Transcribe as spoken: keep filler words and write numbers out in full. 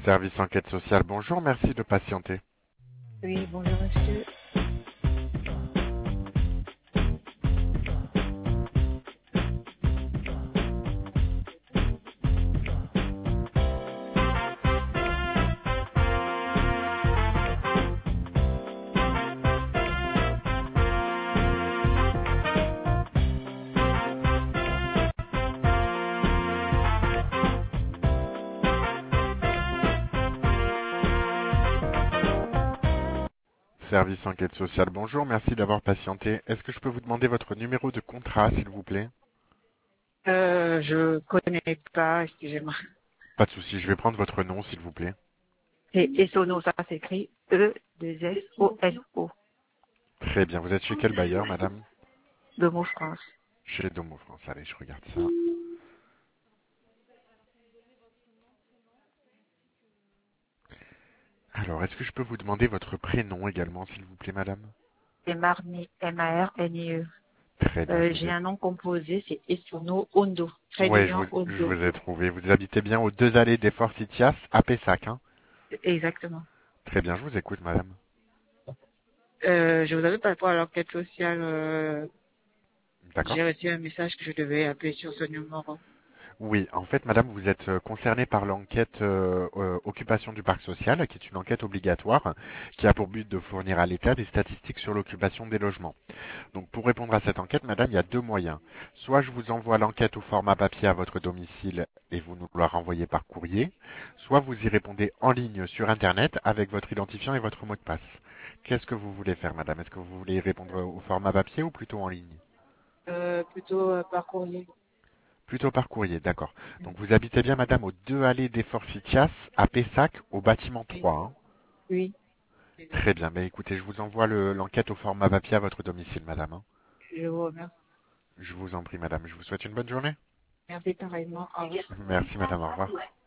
Service enquête sociale, bonjour, merci de patienter. Oui, bonjour monsieur. Service enquête sociale, bonjour, merci d'avoir patienté. Est-ce que je peux vous demander votre numéro de contrat, s'il vous plaît? Euh, je connais pas, excusez-moi. Pas de souci, je vais prendre votre nom, s'il vous plaît. C'est Esono, ça s'écrit E deux S O N O Très bien, vous êtes chez quel bailleur, madame? de Mot France. Chez Domo France, allez, je regarde ça. Alors, est-ce que je peux vous demander votre prénom également, s'il vous plaît, madame? C'est Marni, M A R N I E. Très bien, je Euh, vous j'ai ai... un nom composé, c'est Esono Ondo. Très Ouais, je d'union vous, je Ondo. vous ai trouvé. Vous habitez bien aux deux allées des Forsythias, à Pessac, hein? Exactement. Très bien, je vous écoute, madame. Euh, je vous avais par rapport à l'enquête sociale, euh, D'accord? j'ai reçu un message que je devais appeler sur ce numéro. Oui, en fait, madame, vous êtes euh, concernée par l'enquête euh, euh, occupation du parc social, qui est une enquête obligatoire, qui a pour but de fournir à l'État des statistiques sur l'occupation des logements. Donc, pour répondre à cette enquête, madame, il y a deux moyens. Soit je vous envoie l'enquête au format papier à votre domicile et vous nous la renvoyez par courrier, soit vous y répondez en ligne sur Internet avec votre identifiant et votre mot de passe. Qu'est-ce que vous voulez faire, madame? Est-ce que vous voulez y répondre au format papier ou plutôt en ligne? Euh, plutôt euh, par courrier. Plutôt par courrier, d'accord. Donc vous habitez bien, madame, aux deux allées des Forsythias, à Pessac, au bâtiment Oui. trois. Hein. Oui. Très bien. Mais écoutez, je vous envoie le- l'enquête au format papier à votre domicile, madame. Hein. Je vous remercie. Je vous en prie, madame. Je vous souhaite une bonne journée. Merci pareillement. Au revoir. Merci, madame. Au revoir.